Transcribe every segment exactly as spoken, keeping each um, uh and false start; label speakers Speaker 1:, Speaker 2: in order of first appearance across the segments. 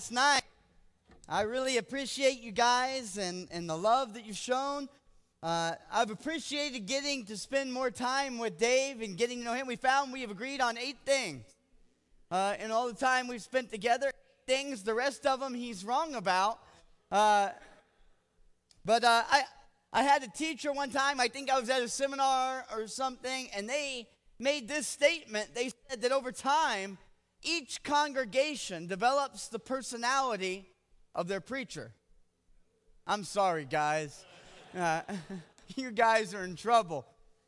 Speaker 1: last night. I really appreciate you guys and, and the love that you've shown. Uh, I've appreciated getting to spend more time with Dave and getting to know him. We found we have agreed on eight things. Uh, and all the time we've spent together, things, the rest of them he's wrong about. Uh, but uh, I, I had a teacher one time, I think I was at a seminar or something, and they made this statement. They said that over time, each congregation develops the personality of their preacher. I'm sorry, guys. Uh, you guys are in trouble.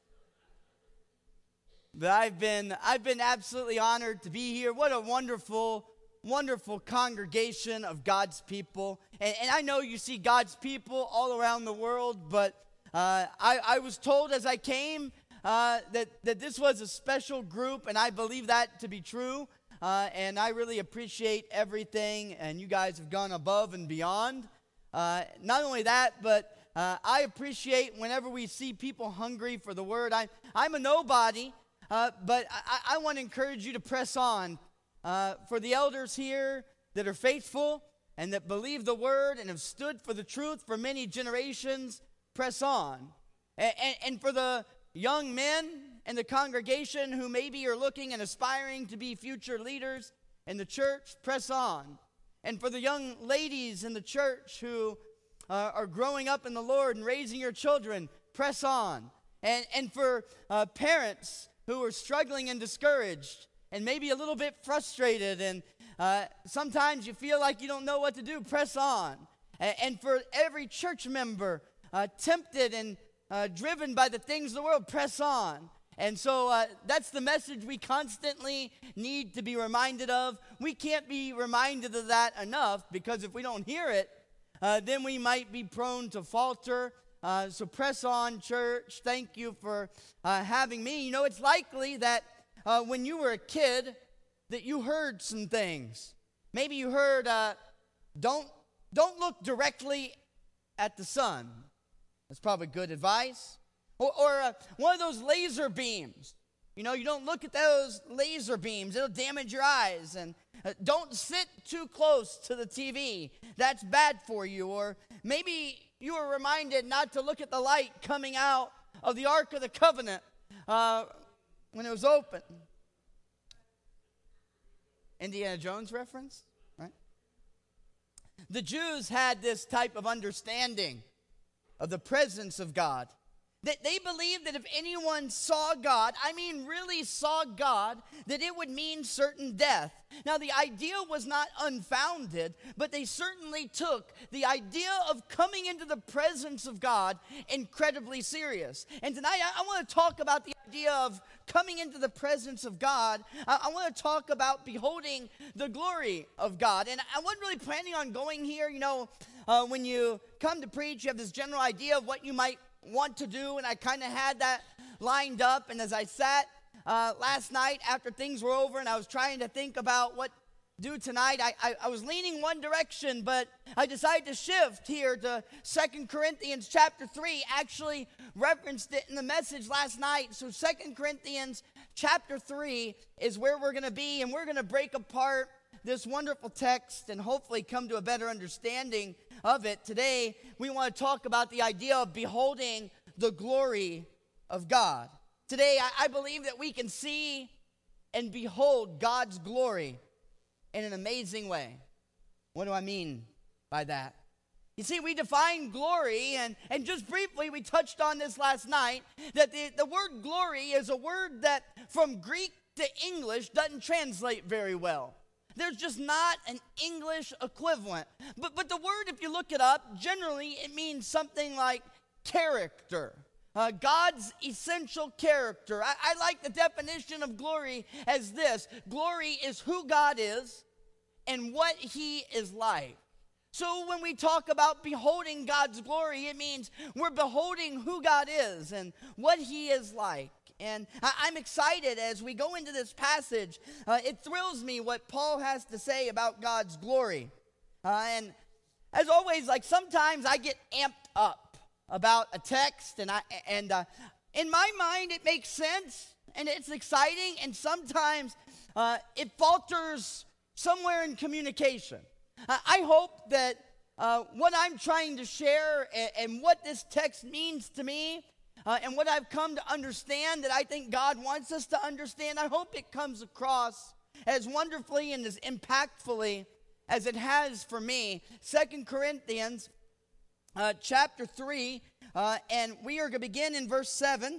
Speaker 1: But I've been, I've been absolutely honored to be here. What a wonderful, wonderful congregation of God's people. And, and I know you see God's people all around the world, but uh, I, I was told as I came uh, that, that this was a special group, and I believe that to be true. Uh, and I really appreciate everything, and you guys have gone above and beyond. Uh, not only that, but uh, I appreciate whenever we see people hungry for the word. I, I'm a nobody, uh, but I, I want to encourage you to press on. Uh, for the elders here that are faithful and that believe the word and have stood for the truth for many generations, press on. And, and, and for the young men in the congregation who maybe are looking and aspiring to be future leaders in the church, press on. And for the young ladies in the church who uh, are growing up in the Lord and raising your children, press on. And, and for uh, parents who are struggling and discouraged and maybe a little bit frustrated and uh, sometimes you feel like you don't know what to do, press on. And, and for every church member uh, tempted and uh, driven by the things of the world, press on. And so uh, that's the message we constantly need to be reminded of. We can't be reminded of that enough, because if we don't hear it, uh, then we might be prone to falter. Uh, so press on, church. Thank you for uh, having me. You know, it's likely that uh, when you were a kid that you heard some things. Maybe you heard, uh, don't, don't look directly at the sun. That's probably good advice. Or, or uh, one of those laser beams. You know, you don't look at those laser beams. It'll damage your eyes. And uh, don't sit too close to the T V. That's bad for you. Or maybe you were reminded not to look at the light coming out of the Ark of the Covenant uh, when it was open. Indiana Jones reference, right? The Jews had this type of understanding of the presence of God. That they believed that if anyone saw God, I mean really saw God, that it would mean certain death. Now the idea was not unfounded, but they certainly took the idea of coming into the presence of God incredibly serious. And tonight I, I want to talk about the idea of coming into the presence of God. I, I want to talk about beholding the glory of God. And I wasn't really planning on going here. You know, uh, when you come to preach, you have this general idea of what you might want to do, and I kind of had that lined up. And as I sat uh, last night after things were over and I was trying to think about what to do tonight, I, I, I was leaning one direction, but I decided to shift here to Second Corinthians chapter three. Actually referenced it in the message last night. So Second Corinthians chapter three is where we're going to be, and we're going to break apart this wonderful text and hopefully come to a better understanding of it. Today, we want to talk about the idea of beholding the glory of God. Today, I, I believe that we can see and behold God's glory in an amazing way. What do I mean by that? You see, we define glory, and, and just briefly, we touched on this last night, that the, the word glory is a word that from Greek to English doesn't translate very well. There's just not an English equivalent. But, but the word, if you look it up, generally it means something like character. Uh, God's essential character. I, I like the definition of glory as this. Glory is who God is and what he is like. So when we talk about beholding God's glory, it means we're beholding who God is and what he is like. And I'm excited as we go into this passage. Uh, it thrills me what Paul has to say about God's glory. Uh, and as always, like sometimes I get amped up about a text, and I and uh, in my mind it makes sense and it's exciting, and sometimes uh, it falters somewhere in communication. I, I hope that uh, what I'm trying to share and, and what this text means to me uh, and what I've come to understand that I think God wants us to understand, I hope it comes across as wonderfully and as impactfully as it has for me. Second Corinthians uh, chapter three, uh, and we are going to begin in verse seven.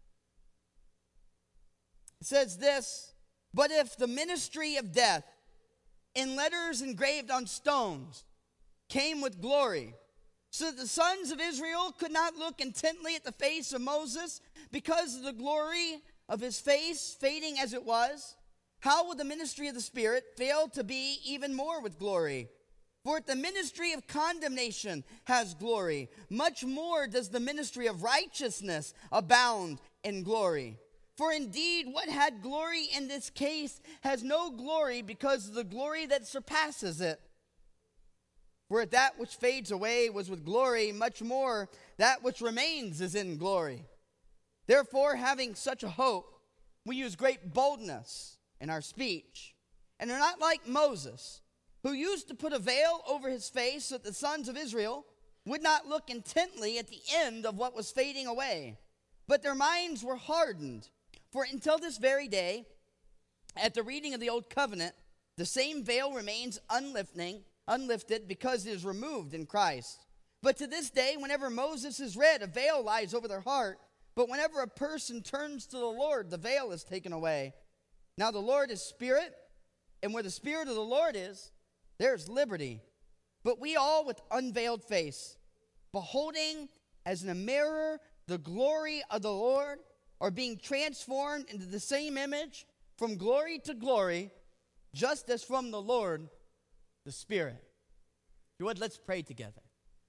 Speaker 1: It says this, "But if the ministry of death in letters engraved on stones came with glory, so that the sons of Israel could not look intently at the face of Moses because of the glory of his face fading as it was, how would the ministry of the Spirit fail to be even more with glory? For if the ministry of condemnation has glory, much more does the ministry of righteousness abound in glory. For indeed, what had glory in this case has no glory because of the glory that surpasses it. For if that which fades away was with glory, much more that which remains is in glory. Therefore, having such a hope, we use great boldness in our speech, and are not like Moses, who used to put a veil over his face so that the sons of Israel would not look intently at the end of what was fading away. But their minds were hardened. For until this very day, at the reading of the Old Covenant, the same veil remains unlifting, unlifted because it is removed in Christ. But to this day, whenever Moses is read, a veil lies over their heart. But whenever a person turns to the Lord, the veil is taken away. Now the Lord is Spirit, and where the Spirit of the Lord is, there is liberty. But we all with unveiled face, beholding as in a mirror the glory of the Lord, are being transformed into the same image from glory to glory, just as from the Lord, the Spirit." If you would, let's pray together.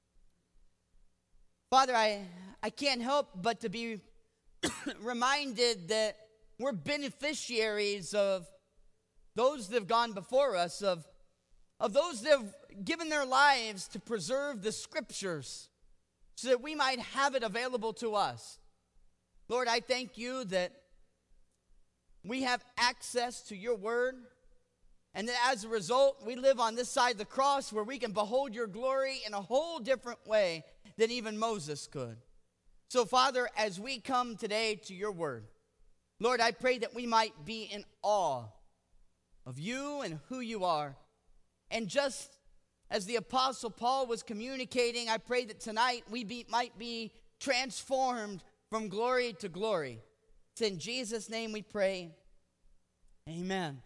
Speaker 1: Father, I, I can't help but to be reminded that we're beneficiaries of those that have gone before us, of, of those that have given their lives to preserve the Scriptures so that we might have it available to us. Lord, I thank you that we have access to your word, and that as a result, we live on this side of the cross where we can behold your glory in a whole different way than even Moses could. So, Father, as we come today to your word, Lord, I pray that we might be in awe of you and who you are. And just as the Apostle Paul was communicating, I pray that tonight we be, might be transformed from glory to glory. It's in Jesus' name we pray. Amen.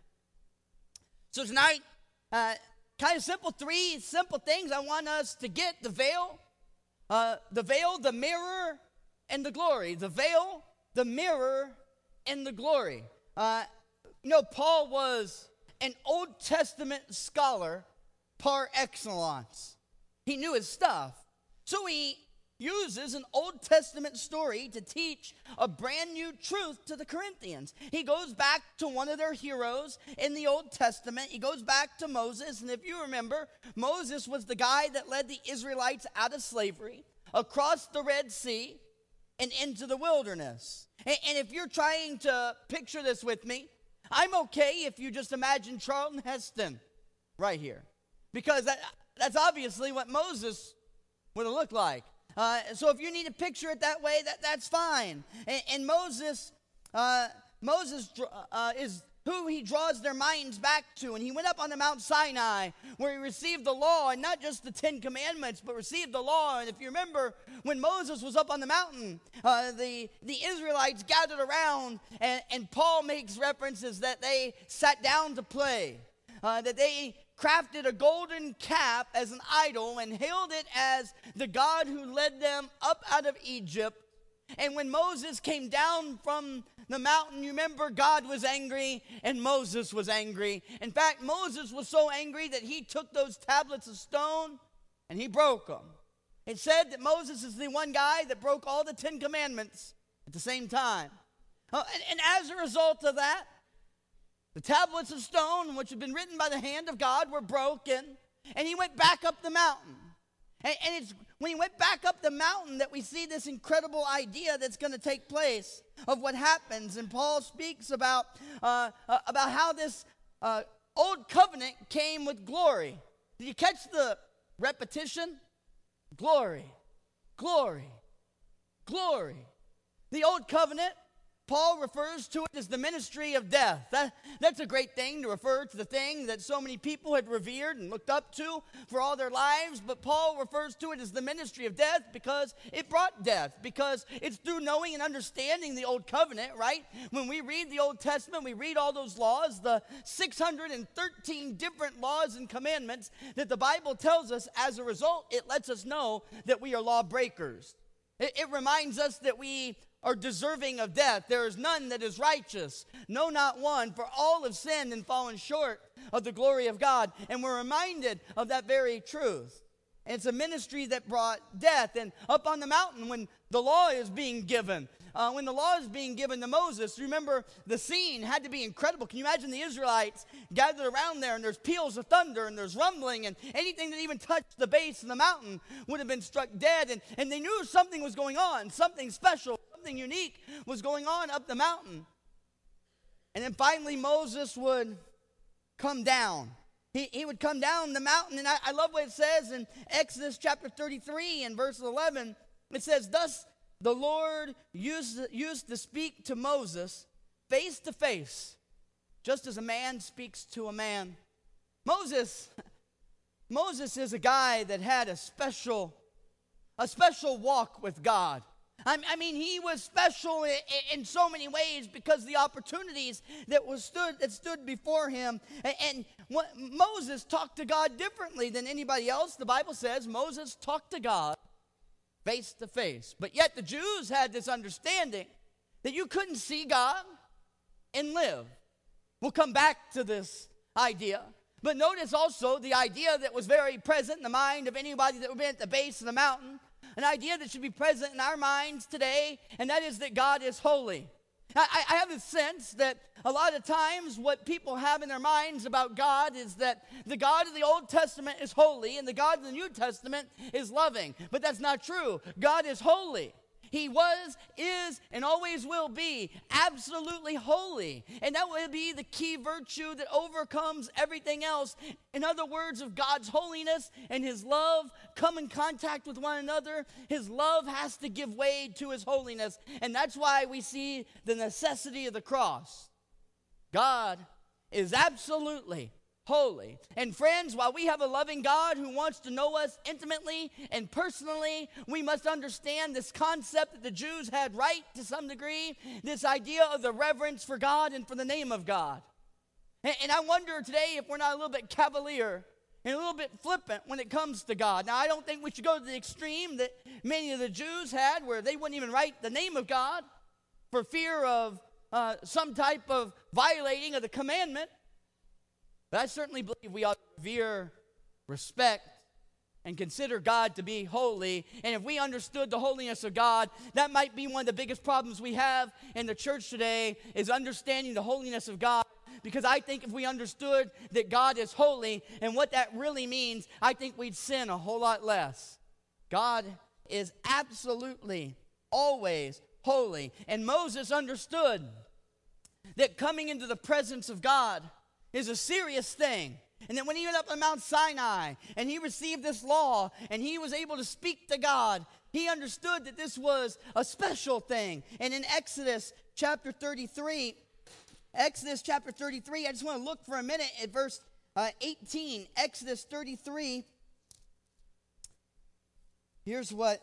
Speaker 1: So tonight, uh, kind of simple, three simple things I want us to get: the veil, uh, the veil, the mirror, and the glory. The veil, the mirror, and the glory. Uh, you know, Paul was an Old Testament scholar par excellence. He knew his stuff. So he uses an Old Testament story to teach a brand new truth to the Corinthians. He goes back to one of their heroes in the Old Testament. He goes back to Moses. And if you remember, Moses was the guy that led the Israelites out of slavery, across the Red Sea, and into the wilderness. And, and if you're trying to picture this with me, I'm okay if you just imagine Charlton Heston right here, because that, that's obviously what Moses would have looked like. Uh, so if you need to picture it that way, that, that's fine. And, and Moses, uh, Moses uh, is who he draws their minds back to. And he went up on the Mount Sinai, where he received the law, and not just the Ten Commandments, but received the law. And if you remember, when Moses was up on the mountain, uh, the, the Israelites gathered around, and, and Paul makes references that they sat down to play, uh, that they crafted a golden calf as an idol and hailed it as the God who led them up out of Egypt. And when Moses came down from the mountain, you remember, God was angry and Moses was angry. In fact, Moses was so angry that he took those tablets of stone and he broke them. It said that Moses is the one guy that broke all the Ten Commandments at the same time. Uh, and, and as a result of that, the tablets of stone, which had been written by the hand of God, were broken, and he went back up the mountain. And, and it's when he went back up the mountain that we see this incredible idea that's going to take place of what happens. And Paul speaks about, uh, uh, about how this uh, old covenant came with glory. Did you catch the repetition? Glory, glory, glory. The old covenant, Paul refers to it as the ministry of death. That, that's a great thing to refer to the thing that so many people had revered and looked up to for all their lives. But Paul refers to it as the ministry of death because it brought death. Because it's through knowing and understanding the old covenant, right? When we read the Old Testament, we read all those laws, the six hundred thirteen different laws and commandments that the Bible tells us. As a result, it lets us know that we are lawbreakers. It, it reminds us that we are deserving of death. There is none that is righteous, no, not one, for all have sinned and fallen short of the glory of God. And we're reminded of that very truth. And it's a ministry that brought death. And up on the mountain, when the law is being given, uh, when the law is being given to Moses, remember the scene had to be incredible. Can you imagine the Israelites gathered around there, and there's peals of thunder, and there's rumbling, and anything that even touched the base of the mountain would have been struck dead. And, and they knew something was going on, something special, something unique was going on up the mountain. And then finally Moses would come down. He, he would come down the mountain, and I, I love what it says in Exodus chapter thirty-three and verse eleven. It says, "Thus the Lord used, used to speak to Moses face to face, just as a man speaks to a man." Moses, Moses is a guy that had a special, a special walk with God. I mean, he was special in, in so many ways because the opportunities that was stood that stood before him. And, and what, Moses talked to God differently than anybody else. The Bible says Moses talked to God face to face. But yet the Jews had this understanding that you couldn't see God and live. We'll come back to this idea. But notice also the idea that was very present in the mind of anybody that would be at the base of the mountain. An idea that should be present in our minds today, and that is that God is holy. I, I have a sense that a lot of times what people have in their minds about God is that the God of the Old Testament is holy and the God of the New Testament is loving. But that's not true. God is holy. He was, is, and always will be absolutely holy. And that will be the key virtue that overcomes everything else. In other words, if God's holiness and his love come in contact with one another, his love has to give way to his holiness. And that's why we see the necessity of the cross. God is absolutely holy. And friends, while we have a loving God who wants to know us intimately and personally, we must understand this concept that the Jews had right to some degree, this idea of the reverence for God and for the name of God. And, and I wonder today if we're not a little bit cavalier and a little bit flippant when it comes to God. Now, I don't think we should go to the extreme that many of the Jews had, where they wouldn't even write the name of God for fear of uh, some type of violating of the commandment. But I certainly believe we ought to revere, respect, and consider God to be holy. And if we understood the holiness of God, that might be one of the biggest problems we have in the church today, is understanding the holiness of God. Because I think if we understood that God is holy and what that really means, I think we'd sin a whole lot less. God is absolutely always holy. And Moses understood that coming into the presence of God is a serious thing. And then when he went up on Mount Sinai and he received this law and he was able to speak to God, he understood that this was a special thing. And in Exodus chapter thirty-three, Exodus chapter thirty-three, I just want to look for a minute at verse uh, eighteen. Exodus thirty-three. Here's what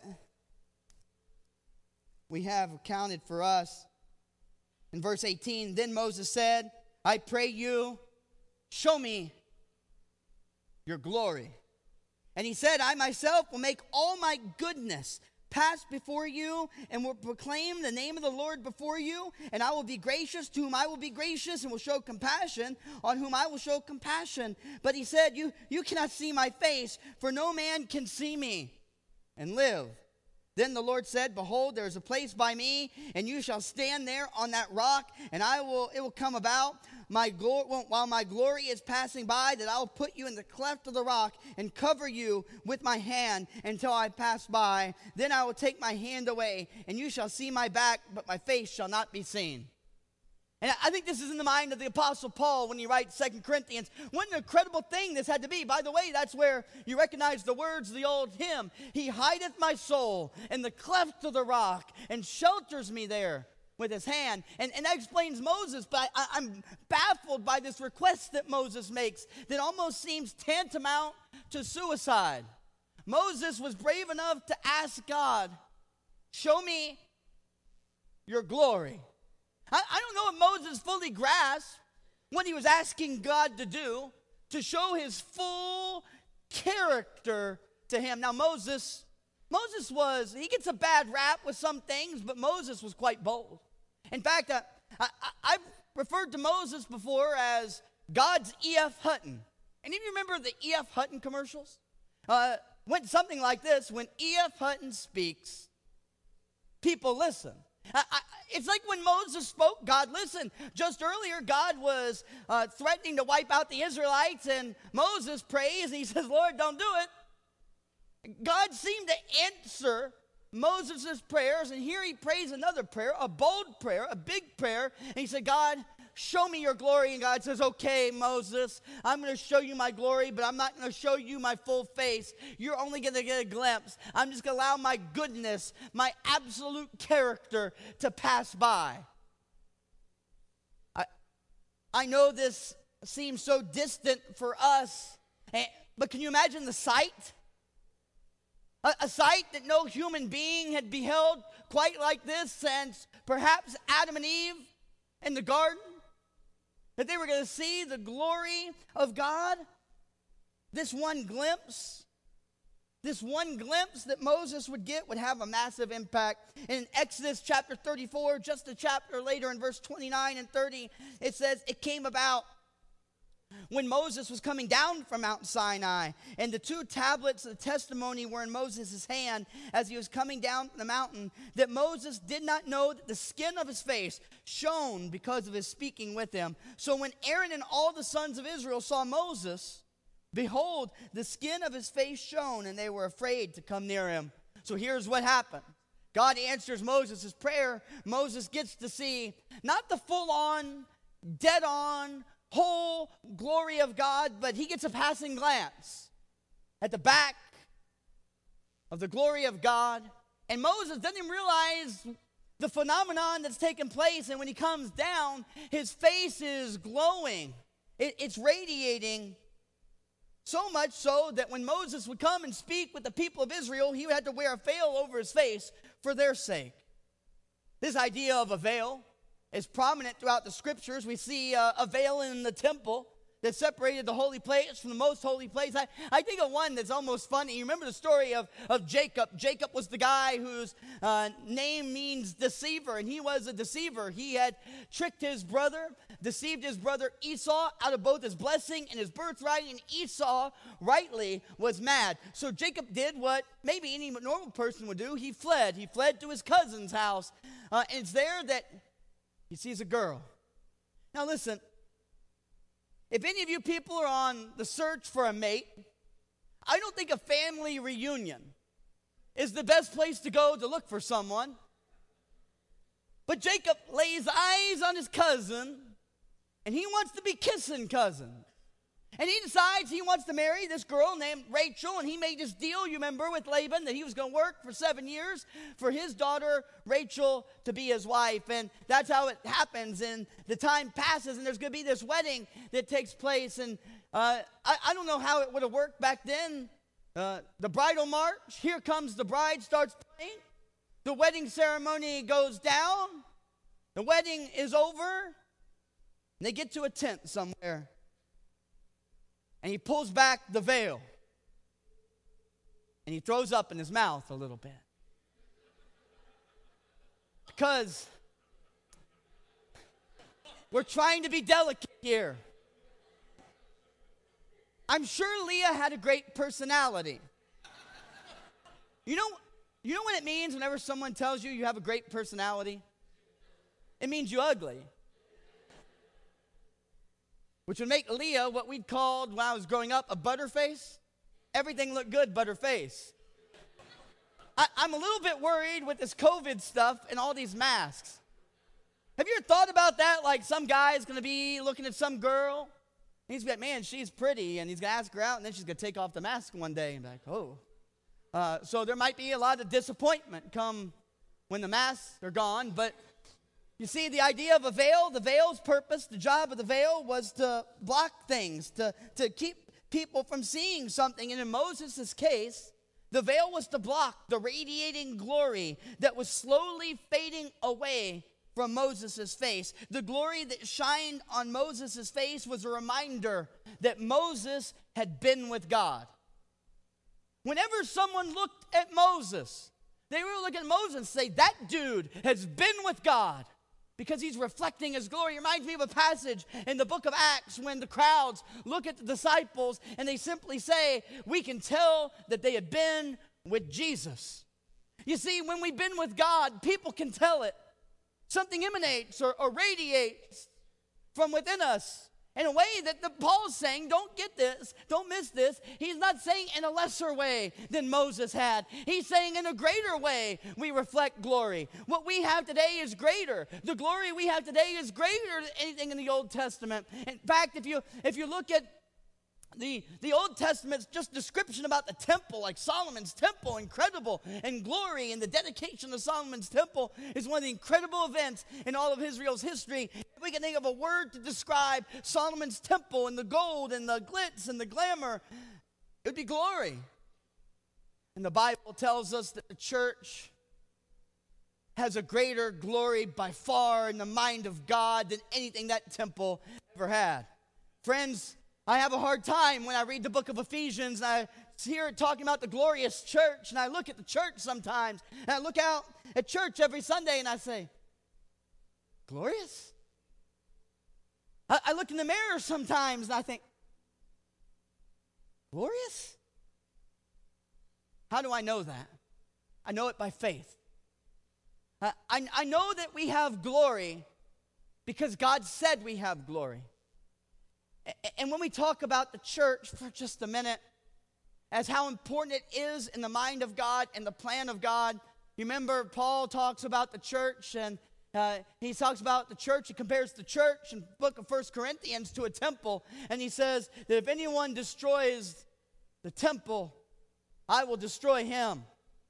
Speaker 1: we have accounted for us. In verse eighteen, then Moses said, I pray you, show me your glory. And he said, I myself will make all my goodness pass before you and will proclaim the name of the Lord before you. And I will be gracious to whom I will be gracious and will show compassion on whom I will show compassion. But he said, you, you cannot see my face, for no man can see me and live. Then the Lord said, behold, there is a place by me, and you shall stand there on that rock, and I will. It will come about my glory, while my glory is passing by, that I will put you in the cleft of the rock and cover you with my hand until I pass by. Then I will take my hand away, and you shall see my back, but my face shall not be seen. And I think this is in the mind of the Apostle Paul when he writes Second Corinthians. What an incredible thing this had to be. By the way, that's where you recognize the words of the old hymn. He hideth my soul in the cleft of the rock and shelters me there with his hand. And, and that explains Moses, but I, I'm baffled by this request that Moses makes that almost seems tantamount to suicide. Moses was brave enough to ask God, show me your glory. I, I don't know if Moses fully grasped what he was asking God to do to show his full character to him. Now Moses, Moses was, he gets a bad rap with some things, but Moses was quite bold. In fact, uh, I, I, I've referred to Moses before as God's E F. Hutton. Any of you remember the E F. Hutton commercials? Uh, went something like this: when E F. Hutton speaks, people listen. I, I, it's like when Moses spoke, God listened. Just earlier, God was uh, threatening to wipe out the Israelites, and Moses prays, and he says, Lord, don't do it. God seemed to answer Moses' prayers, and here he prays another prayer, a bold prayer, a big prayer, and he said, God, show me your glory. And God says, okay, Moses, I'm going to show you my glory, but I'm not going to show you my full face. You're only going to get a glimpse. I'm just going to allow my goodness, my absolute character to pass by. I, I know this seems so distant for us, but can you imagine the sight? A, a sight that no human being had beheld quite like this since perhaps Adam and Eve in the garden. That they were going to see the glory of God. This one glimpse, this one glimpse that Moses would get would have a massive impact. In Exodus chapter thirty-four, just a chapter later in verse twenty-nine and thirty, it says, it came about when Moses was coming down from Mount Sinai, and the two tablets of the testimony were in Moses' hand as he was coming down the mountain, that Moses did not know that the skin of his face shone because of his speaking with him. So when Aaron and all the sons of Israel saw Moses, behold, the skin of his face shone, and they were afraid to come near him. So here's what happened. God answers Moses' prayer. Moses gets to see not the full-on, dead-on, whole glory of God, but he gets a passing glance at the back of the glory of God. And Moses doesn't even realize the phenomenon that's taking place. And when he comes down, his face is glowing. It, it's radiating, so much so that when Moses would come and speak with the people of Israel, he had to wear a veil over his face for their sake. This idea of a veil is prominent throughout the scriptures. We see uh, a veil in the temple that separated the holy place from the most holy place. I, I think of one that's almost funny. You remember the story of, of Jacob. Jacob was the guy whose uh, name means deceiver, and he was a deceiver. He had tricked his brother, deceived his brother Esau out of both his blessing and his birthright, and Esau rightly was mad. So Jacob did what maybe any normal person would do. He fled. He fled to his cousin's house, uh, and it's there that he sees a girl. Now listen, if any of you people are on the search for a mate, I don't think a family reunion is the best place to go to look for someone. But Jacob lays eyes on his cousin, and he wants to be kissing cousin. And he decides he wants to marry this girl named Rachel, and he made this deal, you remember, with Laban, that he was going to work for seven years for his daughter Rachel to be his wife. And that's how it happens, and the time passes, and there's going to be this wedding that takes place. And uh, I, I don't know how it would have worked back then. Uh, the bridal march, here comes the bride, starts playing. The wedding ceremony goes down. The wedding is over. And they get to a tent somewhere. And he pulls back the veil. And he throws up in his mouth a little bit. Because we're trying to be delicate here. I'm sure Leah had a great personality. You know, you know what it means whenever someone tells you you have a great personality? It means you're ugly. Which would make Leah what we'd called, when I was growing up, a butterface. Everything looked good, butterface. I, I'm a little bit worried with this COVID stuff and all these masks. Have you ever thought about that? Like some guy's going to be looking at some girl. And he's like, man, she's pretty. And he's going to ask her out. And then she's going to take off the mask one day and be like, oh. Uh, so there might be a lot of disappointment come when the masks are gone. But you see, the idea of a veil, the veil's purpose, the job of the veil was to block things, to, to keep people from seeing something. And in Moses' case, the veil was to block the radiating glory that was slowly fading away from Moses' face. The glory that shined on Moses' face was a reminder that Moses had been with God. Whenever someone looked at Moses, they would look at Moses and say, that dude has been with God, because he's reflecting his glory. It reminds me of a passage in the book of Acts when the crowds look at the disciples and they simply say, we can tell that they had been with Jesus. You see, when we've been with God, people can tell it. Something emanates or, or radiates from within us in a way that the Paul's saying, don't get this, don't miss this. He's not saying in a lesser way than Moses had. He's saying in a greater way we reflect glory. What we have today is greater. The glory we have today is greater than anything in the Old Testament. In fact, if you if you look at The, the Old Testament's just description about the temple, like Solomon's temple, incredible, and glory, and the dedication of Solomon's temple is one of the incredible events in all of Israel's history. If we can think of a word to describe Solomon's temple and the gold and the glitz and the glamour, it would be glory. And the Bible tells us that the church has a greater glory by far in the mind of God than anything that temple ever had. Friends, I have a hard time when I read the book of Ephesians and I hear it talking about the glorious church, and I look at the church sometimes, and I look out at church every Sunday and I say, glorious? I, I look in the mirror sometimes and I think, glorious? How do I know that? I know it by faith. I, I, I know that we have glory because God said we have glory. And when we talk about the church for just a minute, as how important it is in the mind of God and the plan of God, you remember Paul talks about the church, and uh, he talks about the church, he compares the church in the book of First Corinthians to a temple, and he says that if anyone destroys the temple, I will destroy him.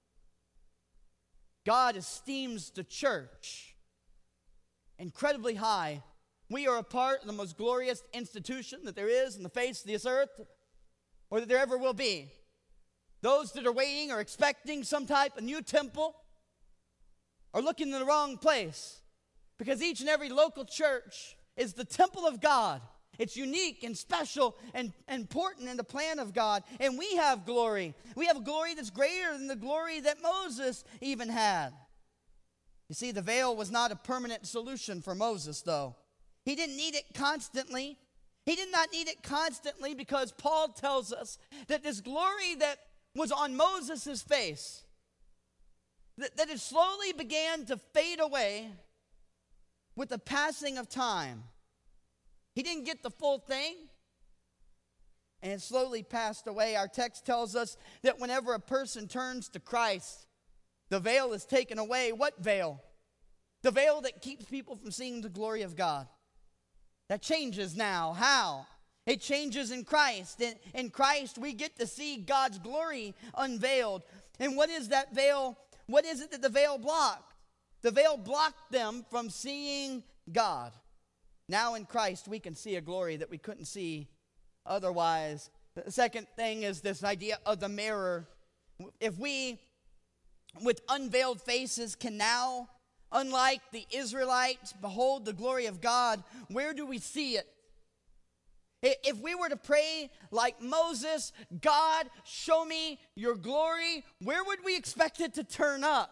Speaker 1: God esteems the church incredibly high. We are a part of the most glorious institution that there is in the face of this earth, or that there ever will be. Those that are waiting or expecting some type of new temple are looking in the wrong place, because each and every local church is the temple of God. It's unique and special and important in the plan of God. And we have glory. We have a glory that's greater than the glory that Moses even had. You see, the veil was not a permanent solution for Moses, though. He didn't need it constantly. He did not need it constantly because Paul tells us that this glory that was on Moses' face, that, that it slowly began to fade away with the passing of time. He didn't get the full thing, and it slowly passed away. Our text tells us that whenever a person turns to Christ, the veil is taken away. What veil? The veil that keeps people from seeing the glory of God. That changes now. How? It changes in Christ. In, in Christ, we get to see God's glory unveiled. And what is that veil? What is it that the veil blocked? The veil blocked them from seeing God. Now in Christ, we can see a glory that we couldn't see otherwise. The second thing is this idea of the mirror. If we, with unveiled faces, can now, unlike the Israelites, behold the glory of God, where do we see it? If we were to pray like Moses, God, show me your glory, where would we expect it to turn up?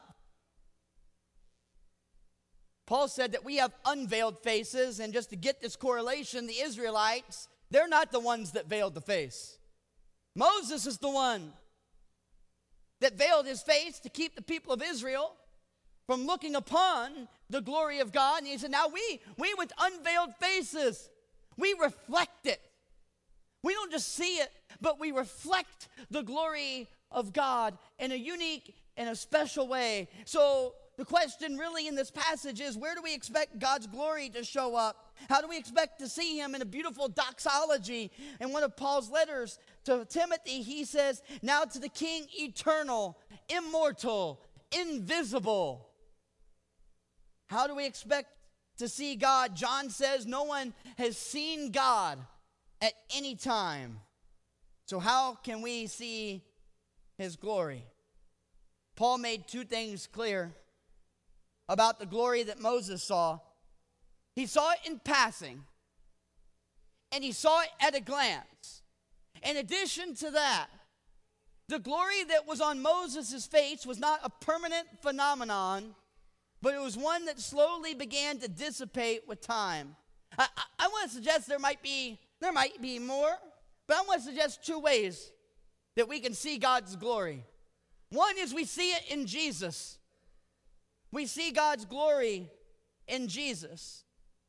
Speaker 1: Paul said that we have unveiled faces, and just to get this correlation, the Israelites, they're not the ones that veiled the face. Moses is the one that veiled his face to keep the people of Israel from looking upon the glory of God. And he said, now we, we with unveiled faces, we reflect it. We don't just see it, but we reflect the glory of God in a unique and a special way. So the question really in this passage is, where do we expect God's glory to show up? How do we expect to see him in a beautiful doxology? In one of Paul's letters to Timothy, he says, now to the King eternal, immortal, invisible. How do we expect to see God? John says no one has seen God at any time. So how can we see his glory? Paul made two things clear about the glory that Moses saw. He saw it in passing, and he saw it at a glance. In addition to that, the glory that was on Moses' face was not a permanent phenomenon, but it was one that slowly began to dissipate with time. I, I, I want to suggest there might be there might be more, but I want to suggest two ways that we can see God's glory. One is we see it in Jesus. We see God's glory in Jesus.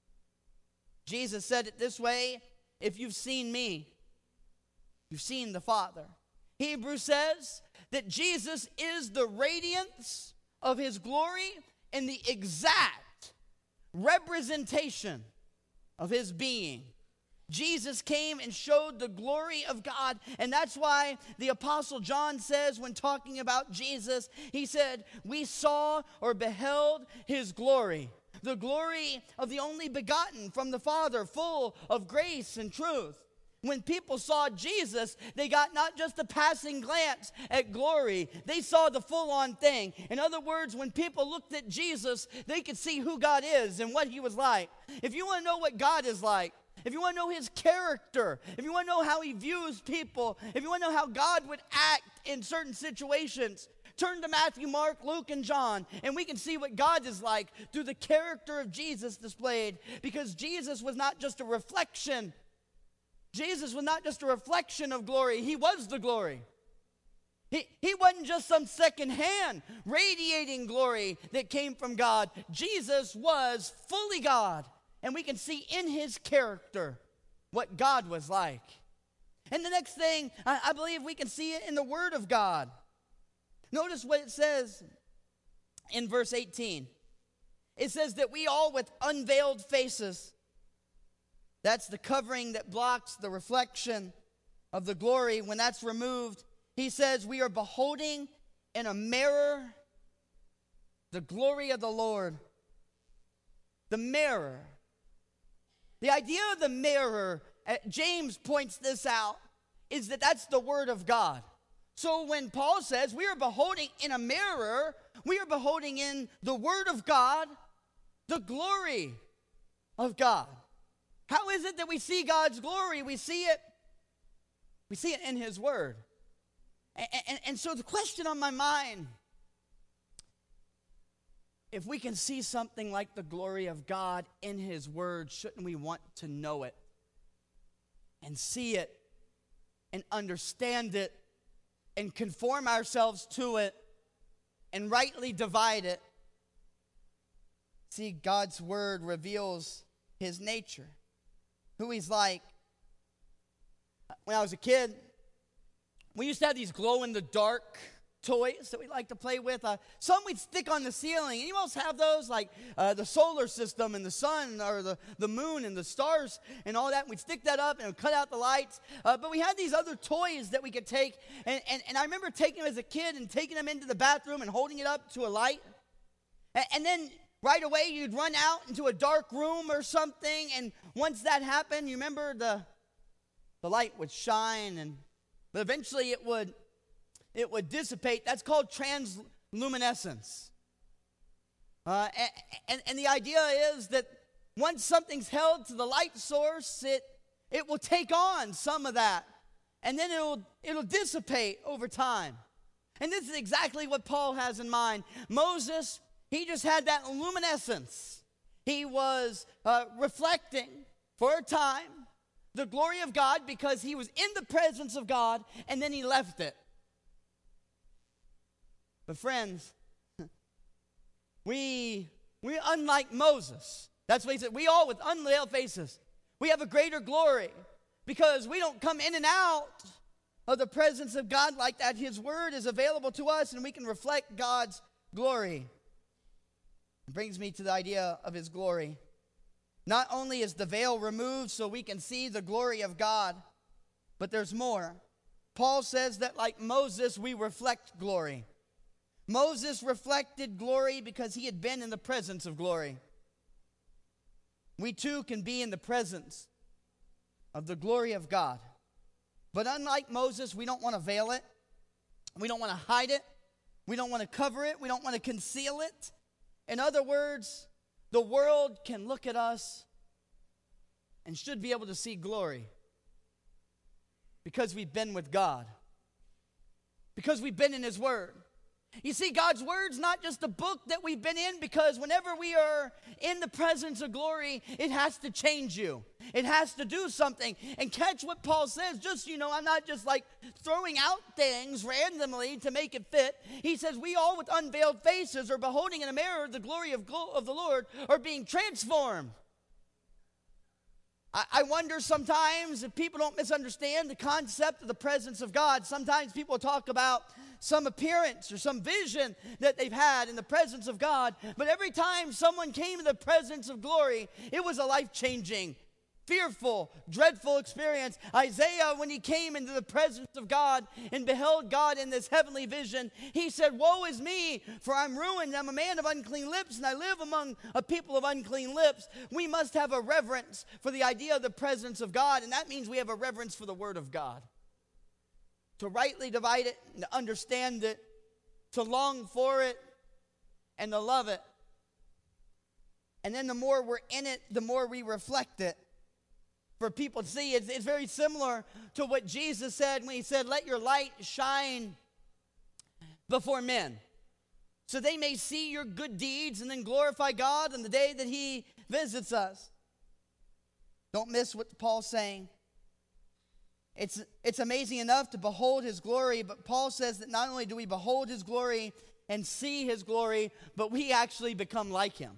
Speaker 1: Jesus said it this way, if you've seen me, you've seen the Father. Hebrews says that Jesus is the radiance of his glory and the exact representation of his being. Jesus came and showed the glory of God, and that's why the Apostle John says when talking about Jesus, he said, we saw or beheld his glory, the glory of the only begotten from the Father, full of grace and truth. When people saw Jesus, they got not just a passing glance at glory, they saw the full-on thing. In other words, when people looked at Jesus, they could see who God is and what he was like. If you want to know what God is like, if you want to know his character, if you want to know how he views people, if you want to know how God would act in certain situations, turn to Matthew, Mark, Luke, and John, and we can see what God is like through the character of Jesus displayed, because Jesus was not just a reflection. Jesus was not just a reflection of glory. He was the glory. He, he wasn't just some second-hand radiating glory that came from God. Jesus was fully God. And we can see in his character what God was like. And the next thing, I, I believe we can see it in the Word of God. Notice what it says in verse eighteen. It says that we all with unveiled faces, that's the covering that blocks the reflection of the glory. When that's removed, he says we are beholding in a mirror the glory of the Lord. The mirror. The idea of the mirror, uh, James points this out, is that that's the Word of God. So when Paul says we are beholding in a mirror, we are beholding in the Word of God, the glory of God. How is it that we see God's glory? We see it, we see it in his Word. And, and, and so the question on my mind, if we can see something like the glory of God in his Word, shouldn't we want to know it and see it and understand it and conform ourselves to it and rightly divide it? See, God's Word reveals his nature, who he's like. When I was a kid, we used to have these glow-in-the-dark toys that we like to play with. Uh, some we'd stick on the ceiling. Anyone else have those? Like uh, the solar system and the sun or the, the moon and the stars and all that. We'd stick that up and it would cut out the lights. Uh, but we had these other toys that we could take. And, and, and I remember taking them as a kid and taking them into the bathroom and holding it up to a light. And, and then right away you'd run out into a dark room or something. And once that happened, you remember the, the light would shine. And but eventually it would It would dissipate. That's called transluminescence. Uh, and, and, and the idea is that once something's held to the light source, it, it will take on some of that. And then it'll, it'll dissipate over time. And this is exactly what Paul has in mind. Moses, he just had that luminescence. He was uh, reflecting for a time the glory of God because he was in the presence of God, and then he left it. But friends, we, we unlike Moses. That's what he said. We all with unveiled faces. We have a greater glory because we don't come in and out of the presence of God like that. His Word is available to us and we can reflect God's glory. It brings me to the idea of his glory. Not only is the veil removed so we can see the glory of God, but there's more. Paul says that like Moses, we reflect glory. Moses reflected glory because he had been in the presence of glory. We too can be in the presence of the glory of God. But unlike Moses, we don't want to veil it. We don't want to hide it. We don't want to cover it. We don't want to conceal it. In other words, the world can look at us and should be able to see glory because we've been with God, because we've been in his word. You see, God's word's not just a book that we've been in, because whenever we are in the presence of glory, it has to change you. It has to do something. And catch what Paul says, just, you know, I'm not just like throwing out things randomly to make it fit. He says, we all with unveiled faces are beholding in a mirror the glory of, glo- of the Lord are being transformed. I, I wonder sometimes if people don't misunderstand the concept of the presence of God. Sometimes people talk about some appearance or some vision that they've had in the presence of God. But every time someone came in the presence of glory, it was a life-changing, fearful, dreadful experience. Isaiah, when he came into the presence of God and beheld God in this heavenly vision, he said, woe is me, for I'm ruined. I'm a man of unclean lips, and I live among a people of unclean lips. We must have a reverence for the idea of the presence of God, and that means we have a reverence for the Word of God. To rightly divide it, and to understand it, to long for it, and to love it. And then the more we're in it, the more we reflect it. For people to see, it's, it's very similar to what Jesus said when he said, let your light shine before men, so they may see your good deeds and then glorify God on the day that he visits us. Don't miss what Paul's saying. It's, it's amazing enough to behold his glory, but Paul says that not only do we behold his glory and see his glory, but we actually become like him.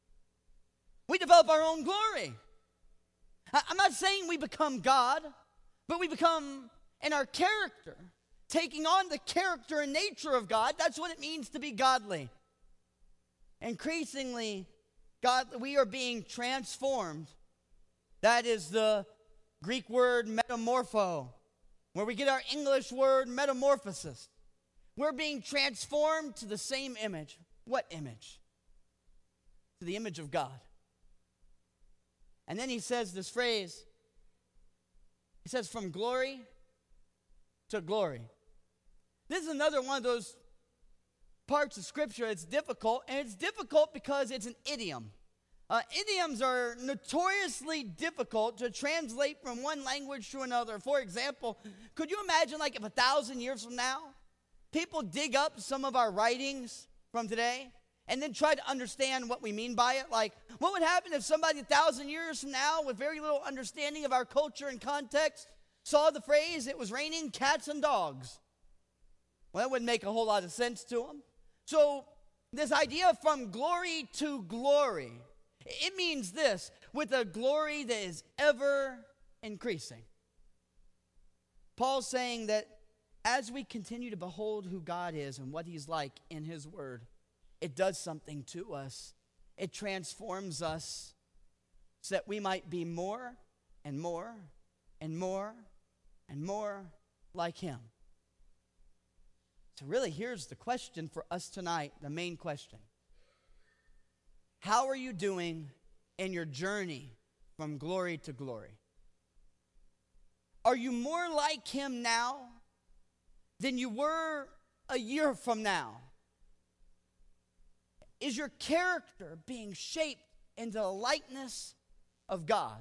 Speaker 1: We develop our own glory. I, I'm not saying we become God, but we become in our character, taking on the character and nature of God. That's what it means to be godly. Increasingly, God, we are being transformed. That is the Greek word metamorpho, where we get our English word metamorphosis. We're being transformed to the same image. What image? To the image of God. And then he says this phrase. He says, from glory to glory. This is another one of those parts of Scripture that's difficult, and it's difficult because it's an idiom. Uh, idioms are notoriously difficult to translate from one language to another. For example, could you imagine like if a thousand years from now, people dig up some of our writings from today and then try to understand what we mean by it? Like, what would happen if somebody a thousand years from now with very little understanding of our culture and context saw the phrase, it was raining cats and dogs? Well, that wouldn't make a whole lot of sense to them. So this idea from glory to glory, it means this, with a glory that is ever increasing. Paul's saying that as we continue to behold who God is and what he's like in his word, it does something to us. It transforms us so that we might be more and more and more and more like him. So really, here's the question for us tonight, the main question. How are you doing in your journey from glory to glory? Are you more like him now than you were a year from now? Is your character being shaped into the likeness of God?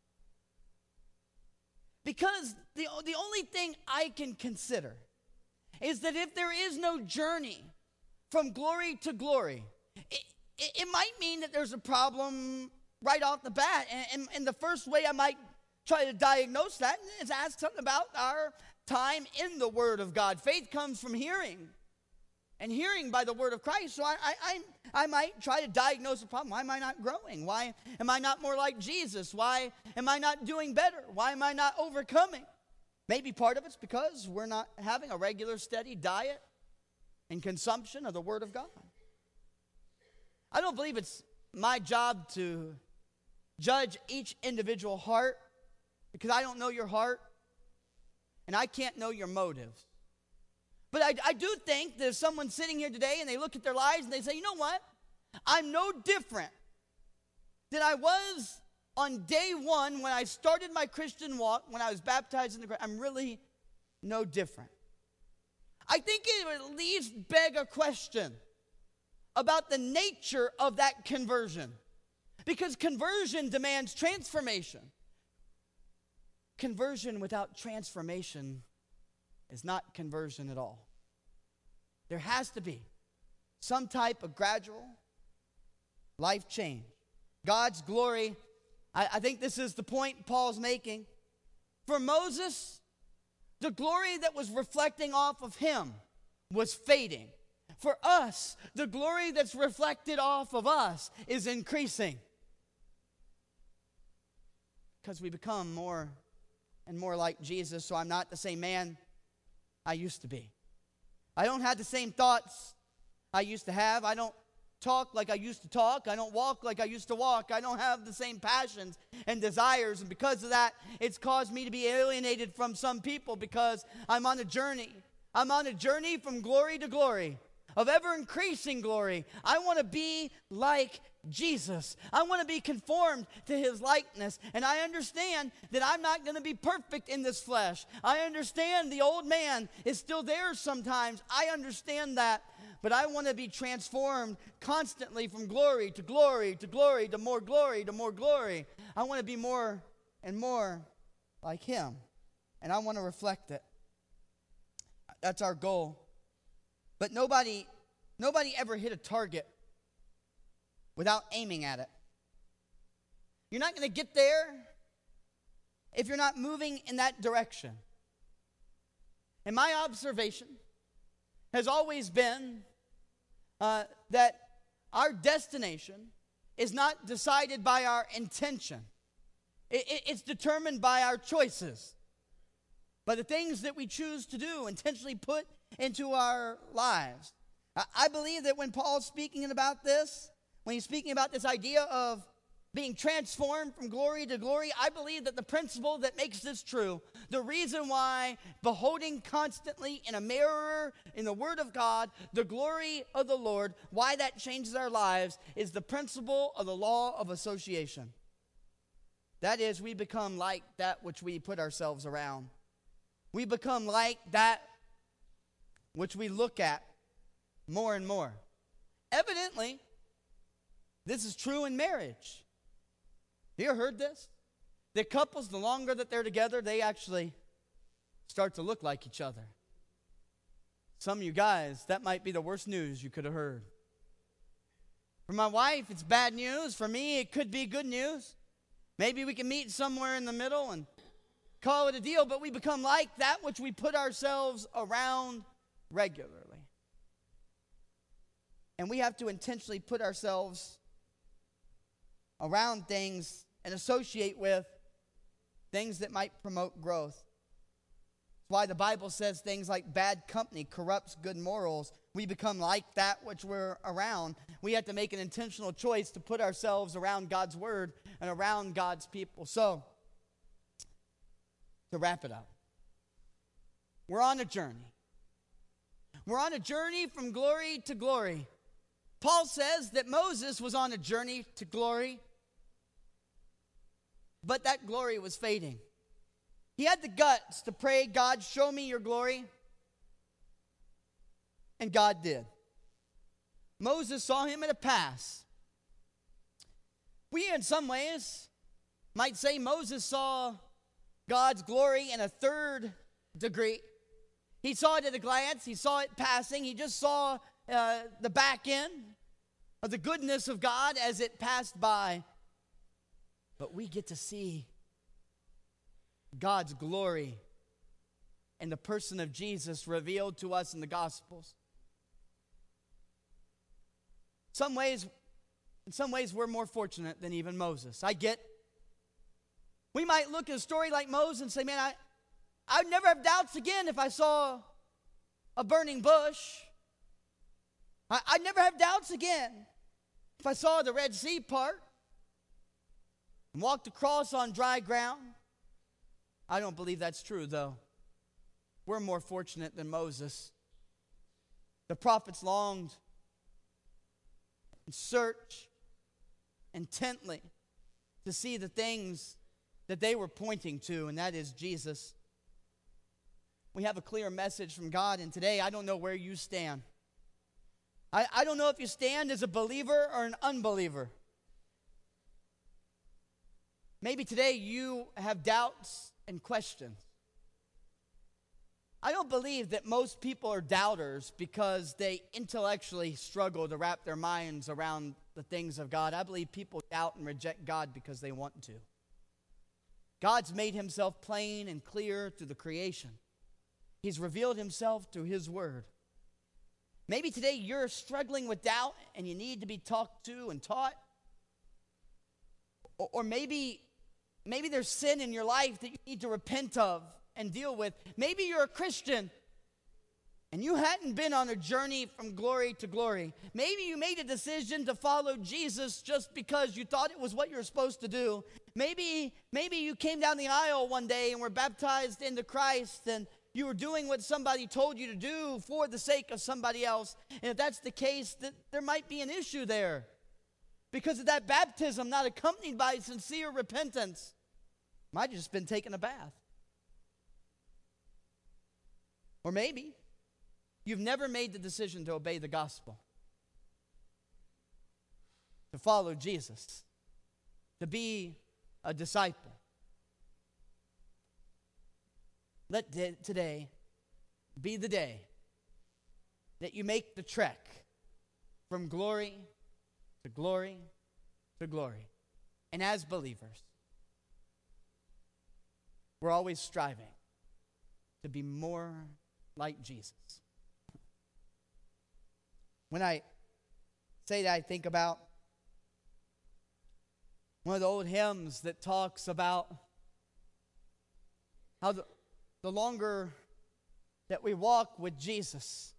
Speaker 1: Because the, the only thing I can consider is that if there is no journey from glory to glory, it, it, it might mean that there's a problem right off the bat. And, and, and the first way I might try to diagnose that is ask something about our time in the Word of God. Faith comes from hearing, and hearing by the word of Christ. So I, I, I, I might try to diagnose a problem. Why am I not growing? Why am I not more like Jesus? Why am I not doing better? Why am I not overcoming? Maybe part of it's because we're not having a regular, steady diet and consumption of the Word of God. I don't believe it's my job to judge each individual heart, because I don't know your heart and I can't know your motives. But I, I do think that if someone's sitting here today and they look at their lives and they say, you know what? I'm no different than I was on day one when I started my Christian walk, when I was baptized in the Christ. I'm really no different. I think it would at least beg a question about the nature of that conversion. Because conversion demands transformation. Conversion without transformation is not conversion at all. There has to be some type of gradual life change. God's glory, I, I think this is the point Paul's making. For Moses, the glory that was reflecting off of him was fading. For us, the glory that's reflected off of us is increasing. Because we become more and more like Jesus, so I'm not the same man I used to be. I don't have the same thoughts I used to have. I don't talk like I used to talk. I don't walk like I used to walk. I don't have the same passions and desires, and because of that, it's caused me to be alienated from some people, because I'm on a journey. I'm on a journey from glory to glory, of ever increasing glory. I want to be like Jesus. I want to be conformed to his likeness. And I understand that I'm not going to be perfect in this flesh. I understand the old man is still there sometimes. I understand that. But I want to be transformed constantly from glory to glory to glory to more glory to more glory. I want to be more and more like him. And I want to reflect it. That's our goal. But nobody, nobody ever hit a target without aiming at it. You're not going to get there if you're not moving in that direction. And my observation has always been uh, that our destination is not decided by our intention. It, it, it's determined by our choices, by the things that we choose to do, intentionally put into our lives. I, I believe that when Paul's speaking about this, when he's speaking about this idea of being transformed from glory to glory, I believe that the principle that makes this true, the reason why beholding constantly in a mirror, in the Word of God, the glory of the Lord, why that changes our lives, is the principle of the law of association. That is, we become like that which we put ourselves around. We become like that which we look at more and more. Evidently, this is true in marriage. Have you ever heard this? That couples, the longer that they're together, they actually start to look like each other. Some of you guys, that might be the worst news you could have heard. For my wife, it's bad news. For me, it could be good news. Maybe we can meet somewhere in the middle and call it a deal, but we become like that which we put ourselves around regularly. And we have to intentionally put ourselves around things and associate with things that might promote growth. That's why the Bible says things like bad company corrupts good morals. We become like that which we're around. We have to make an intentional choice to put ourselves around God's word and around God's people. So, to wrap it up, we're on a journey. We're on a journey from glory to glory. Paul says that Moses was on a journey to glory, but that glory was fading. He had the guts to pray, God, show me your glory. And God did. Moses saw him at a pass. We, in some ways, might say Moses saw God's glory in a third degree. He saw it at a glance. He saw it passing. He just saw uh, the back end of the goodness of God as it passed by. But we get to see God's glory in the person of Jesus revealed to us in the Gospels. Some ways, in some ways, we're more fortunate than even Moses. I get. We might look at a story like Moses and say, man, I, I'd never have doubts again if I saw a burning bush. I, I'd never have doubts again If I saw the Red Sea part and walked across on dry ground, I don't believe that's true, though. We're more fortunate than Moses. The prophets longed and searched intently to see the things that they were pointing to, and that is Jesus. We have a clear message from God, and today I don't know where you stand. I, I don't know if you stand as a believer or an unbeliever. Maybe today you have doubts and questions. I don't believe that most people are doubters because they intellectually struggle to wrap their minds around the things of God. I believe people doubt and reject God because they want to. God's made himself plain and clear through the creation. He's revealed himself through his word. Maybe today you're struggling with doubt and you need to be talked to and taught. Or, or maybe, maybe there's sin in your life that you need to repent of and deal with. Maybe you're a Christian and you hadn't been on a journey from glory to glory. Maybe you made a decision to follow Jesus just because you thought it was what you were supposed to do. Maybe, maybe you came down the aisle one day and were baptized into Christ, and you were doing what somebody told you to do for the sake of somebody else. And if that's the case, that there might be an issue there. Because of that baptism not accompanied by sincere repentance, might have just been taking a bath. Or maybe you've never made the decision to obey the gospel, to follow Jesus, to be a disciple. Let de- today be the day that you make the trek from glory to glory to glory. And as believers, we're always striving to be more like Jesus. When I say that, I think about one of the old hymns that talks about how the, the longer that we walk with Jesus,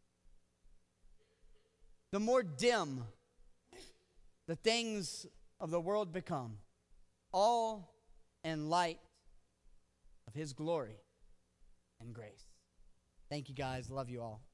Speaker 1: the more dim the things of the world become, all in light of his glory and grace. Thank you, guys. Love you all.